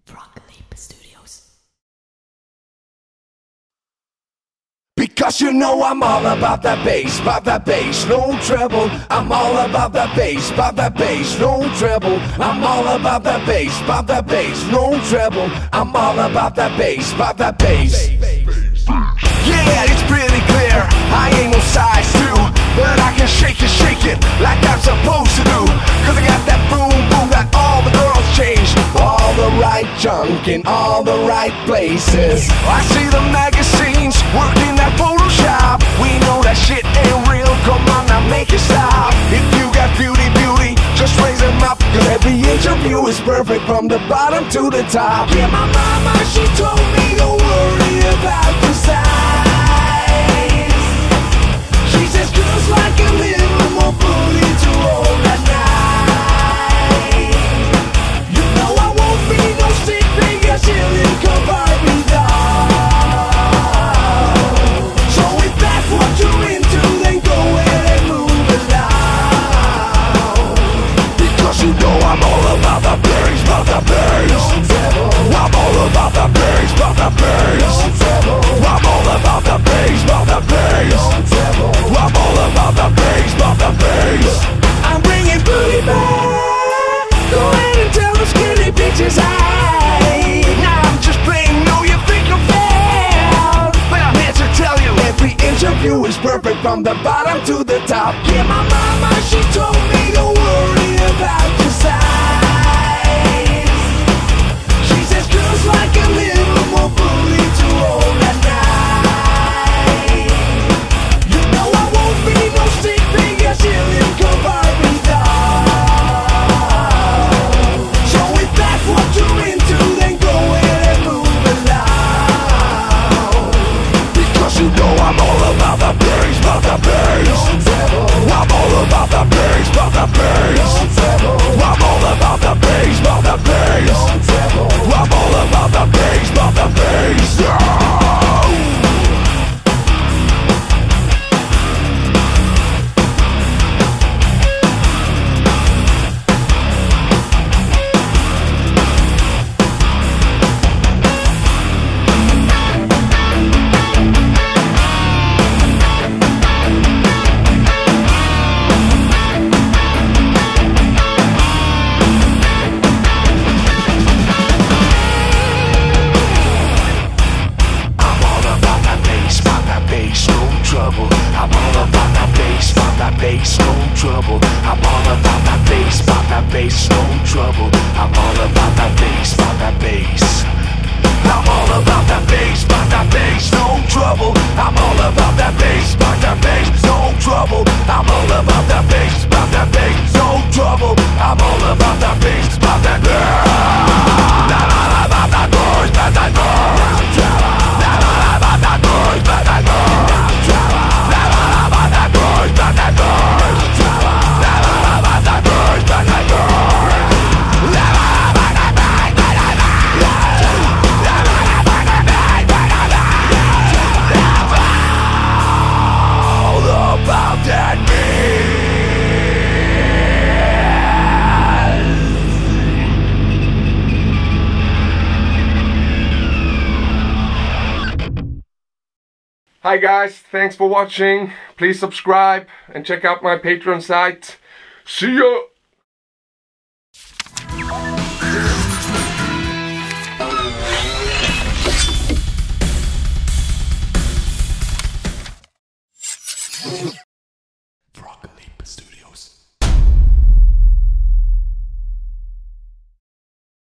Frog Leap Studios. Because you know I'm all about that bass, no treble. I'm all about that bass, no treble. I'm all about that bass, no treble. I'm all about that bass, Yeah, it's pretty clear, I ain't no size 2, but I can shake it like I'm supposed to do. Cause I got that boom boom that all the girls change. All the right junk in all the right places. I see the magazines working that Photoshop. We know that shit ain't real, come on now make it stop. If you got beauty, just raise them up. Cause every interview is perfect from the bottom to the top. Yeah, my mama, she told me don't worry about the size. She says girls like a little more booty to hold at night. You know I won't be no stick figure till you convert me down. So if that's what you're into, then go ahead and move along. Because you know I'm all about the bass, I'm all about the bass, I'm all about the bass, I'm all about the bass, I'm bringing booty back. Go ahead and tell the skinny bitches hi. Now I'm just playing, no you think I'm fair, but I'm here to tell you every interview is perfect from the bottom to the top. Yeah, my mama, she told me don't worry about the size. She says girls like a little more booty to hold at night. You know I won't be no stick figure till you convert me down. So if that's what you're into, then go ahead and move along. Because you know I'm all about the bass, I'm all about the bass, I'm all about the bass, I'm all about the bass, Hi guys, thanks for watching. Please subscribe and check out my Patreon site. See ya!